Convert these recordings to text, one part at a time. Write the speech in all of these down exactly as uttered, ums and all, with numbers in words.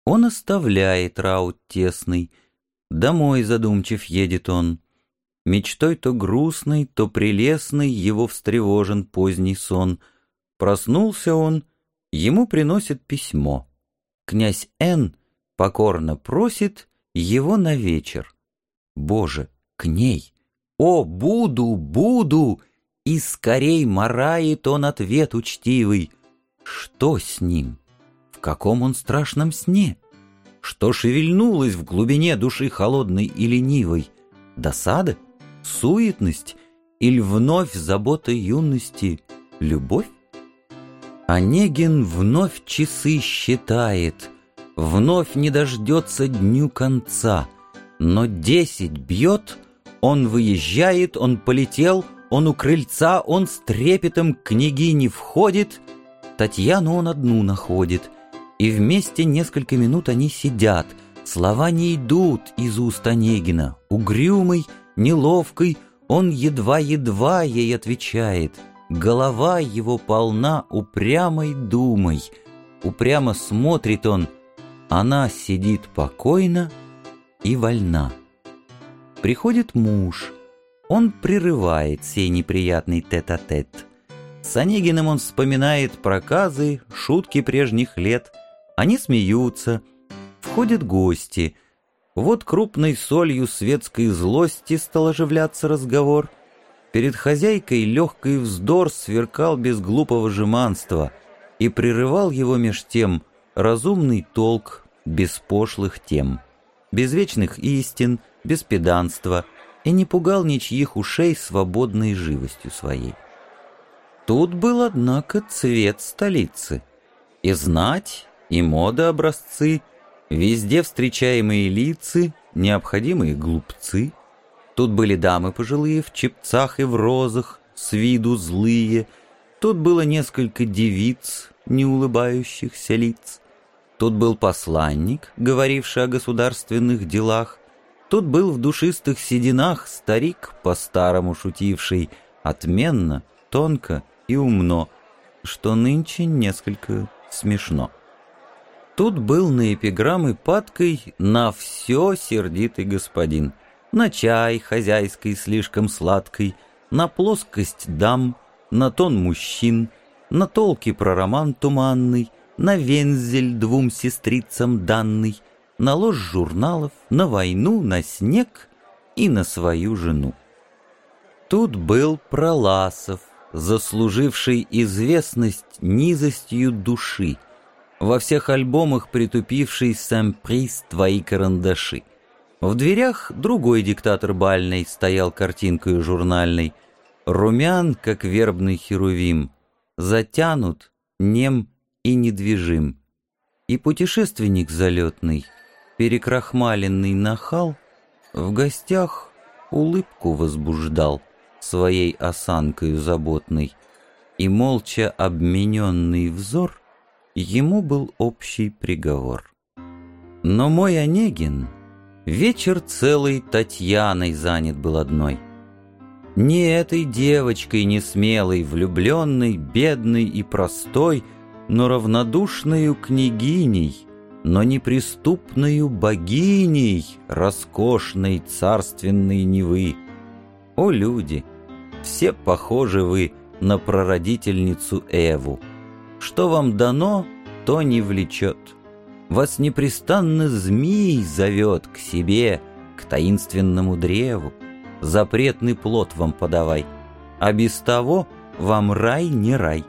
Он оставляет раут тесный, домой задумчив едет он. Мечтой то грустной, то прелестной его встревожен поздний сон. Проснулся он, ему приносит письмо. Князь Н. покорно просит его на вечер. Боже, к ней! О, буду, буду! И скорей марает он ответ учтивый. Что с ним? В каком он страшном сне? Что шевельнулось в глубине души холодной и ленивой? Досада? Суетность? Или вновь забота юности? Любовь? Онегин вновь часы считает, вновь не дождется дню конца. Но десять бьет, он выезжает, он полетел, он у крыльца, он с трепетом к княгине входит. Татьяну он одну находит, и вместе несколько минут они сидят. Слова не идут из уст Онегина. Угрюмый, неловкий, он едва-едва ей отвечает. Голова его полна упрямой думой. Упрямо смотрит он, она сидит покойно и вольна. Приходит муж, он прерывает сей неприятный тет-а-тет. С Онегиным он вспоминает проказы, шутки прежних лет. Они смеются. Входят гости. Вот крупной солью светской злости стал оживляться разговор. Перед хозяйкой легкий вздор сверкал без глупого жеманства, и прерывал его меж тем разумный толк без пошлых тем, без вечных истин, без педанства, и не пугал ничьих ушей свободной живостью своей. Тут был, однако, цвет столицы. И знать, и мода образцы, везде встречаемые лица, необходимые глупцы. Тут были дамы пожилые в чепцах и в розах, с виду злые. Тут было несколько девиц, не улыбающихся лиц. Тут был посланник, говоривший о государственных делах. Тут был в душистых сединах старик, по-старому шутивший, отменно, тонко и умно, что нынче несколько смешно. Тут был на эпиграммы падкой на все сердитый господин, на чай хозяйской слишком сладкой, на плоскость дам, на тон мужчин, на толки про роман туманный, на вензель двум сестрицам данный, на ложь журналов, на войну, на снег и на свою жену. Тут был Проласов, заслуживший известность низостью души, во всех альбомах притупивший сэмприз твои карандаши. В дверях другой диктатор бальный стоял картинкою журнальной, румян, как вербный херувим, затянут, нем и недвижим. И путешественник залетный, перекрахмаленный нахал, в гостях улыбку возбуждал своей осанкою заботной, и молча обмененный взор ему был общий приговор. Но мой Онегин вечер целый Татьяной занят был одной. Не этой девочкой несмелой, влюбленной, бедной и простой, но равнодушною княгиней, но неприступною богиней роскошной царственной Невы. О, люди! Все похожи вы на прародительницу Эву. Что вам дано, то не влечет. Вас непрестанно змей зовет к себе, к таинственному древу. Запретный плод вам подавай, а без того вам рай не рай.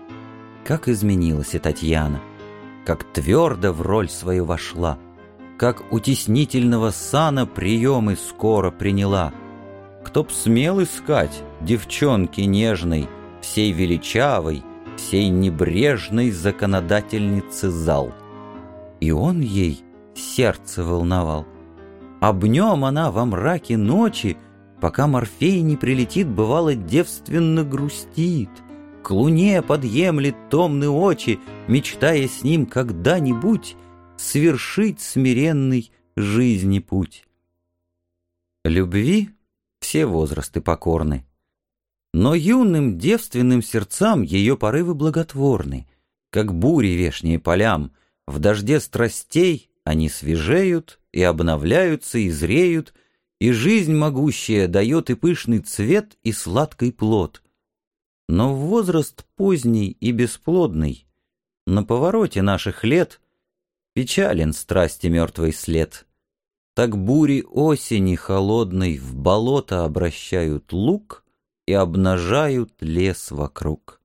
Как изменилась и Татьяна, как твердо в роль свою вошла, как утеснительного сана приемы скоро приняла. Кто б смел искать девчонки нежной, всей величавой, всей небрежной законодательницы зал. И он ей сердце волновал. Об нем она во мраке ночи, пока Морфей не прилетит, бывало, девственно грустит, к луне подъемлет томны очи, мечтая с ним когда-нибудь свершить смиренный жизни путь. Любви все возрасты покорны, но юным девственным сердцам ее порывы благотворны, как бури вешние полям, В дожде страстей они свежеют и обновляются, и зреют, и жизнь могущая дает и пышный цвет, и сладкий плод. Но в возраст поздний и бесплодный, на повороте наших лет, печален страсти мертвый след. Так бури осени холодной в болото обращают луг и обнажают лес вокруг.